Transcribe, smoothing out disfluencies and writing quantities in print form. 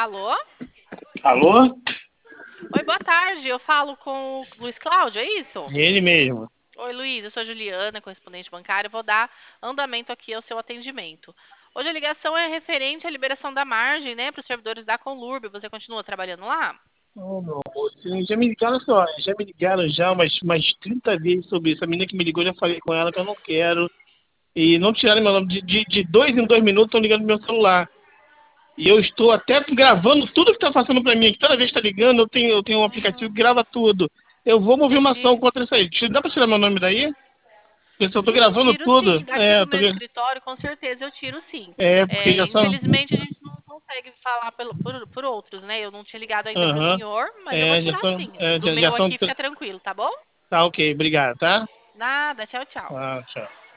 Alô? Alô? Oi, boa tarde. Eu falo com o Luiz Cláudio, é isso? Ele mesmo. Oi, Luiz. Eu sou a Juliana, correspondente bancária. Eu vou dar andamento aqui ao seu atendimento. Hoje a ligação é referente à liberação da margem, né, para os servidores da Conlurb. Você continua trabalhando lá? Oh, meu amor, já me ligaram só, já me ligaram já umas 30 vezes sobre isso. A menina que me ligou, já falei com ela que eu não quero. E não tiraram meu nome. De 2 em 2 minutos estão ligando no meu celular. E eu estou até gravando tudo que está passando para mim aqui. Toda vez que está ligando, eu tenho um aplicativo que grava tudo. Eu vou mover uma ação Entendi. contra isso aí. Dá para tirar meu nome daí? Porque se eu estou Sim, gravando tiro sim. tudo. Daqui do meu escritório, com certeza eu tiro sim. Porque já são. Infelizmente, a gente não consegue falar por outros, né? Eu não tinha ligado ainda para o Aham. senhor, mas eu vou Já tirar são. sim. Do Já meu são. aqui fica tranquilo, tá bom? Tá ok, obrigado, tá? Nada, tchau, tchau. Ah, tchau.